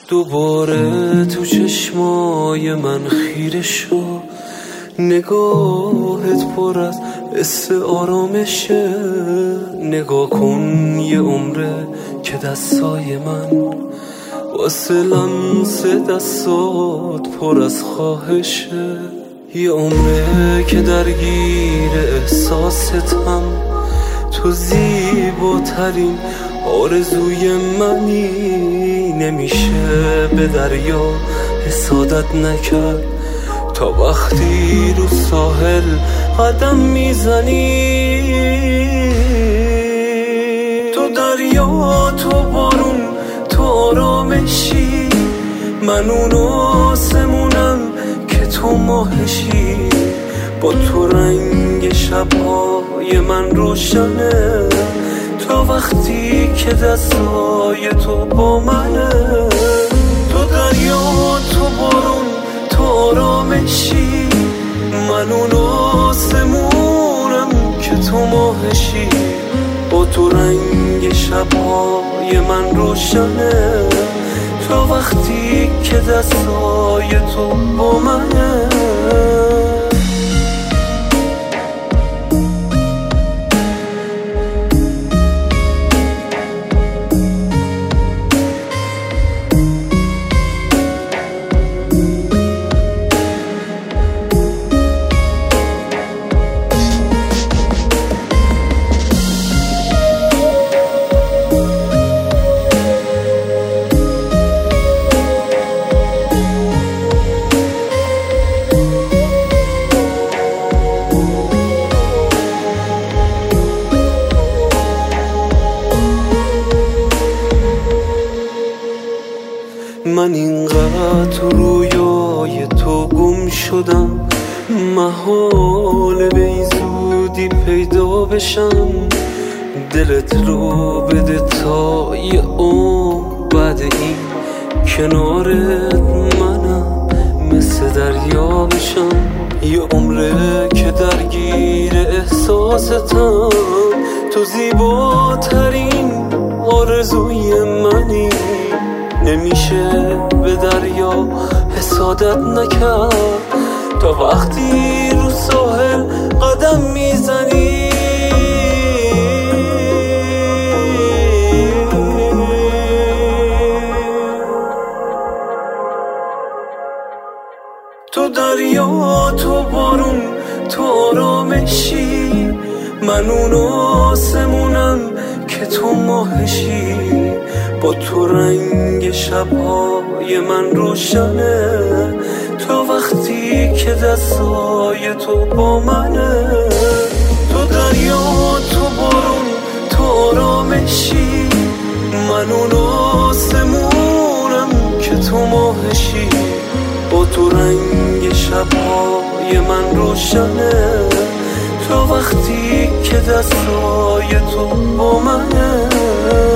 دوباره تو چشمای من خیره شو، نگاهت پر از حس آرامشه. نگاه کن یه عمره که دستای من واسه لمس دستات پر از خواهشه. یه عمره که درگیر احساستم، تو زیباترین آرزوی منی. نمیشه به دریا حسادت نکرد تا وقتی رو ساحل قدم میزنی. تو دریا، تو بارون، تو آرامشی، من اون آسمونم که تو ماهشی. با تو رنگ شبهای من روشنه تا وقتی که دستای تو با منه. تو دریا، تو بارون، تو آرامشی، من اون آسمونم که تو ماهشی. با تو رنگ شبهای من روشنه تا وقتی که دستای تو با منه. من اینقدر تو رویای تو گم شدم، محاله به این زودی پیدا بشم. دلت رو بده تا یه عمر بعد این کنارت منم مثل دریا بشم. یه عمره که درگیر احساستم، تو زیباترین آرزوی منی. نمیشه به دریا حسادت نکرد تا وقتی رو ساحل قدم میزنی. تو دریا، تو بارون، تو آرامشی، من اون آسمونم که تو ماهشی. با تو رنگ شبهای من روشنه تا وقتی که دستای تو با منه. تو دریا، تو بارون، تو آرامشی، من اون آسمونم که تو ماهشی. با تو رنگ شبهای من روشنه تا وقتی که دستای تو با منه.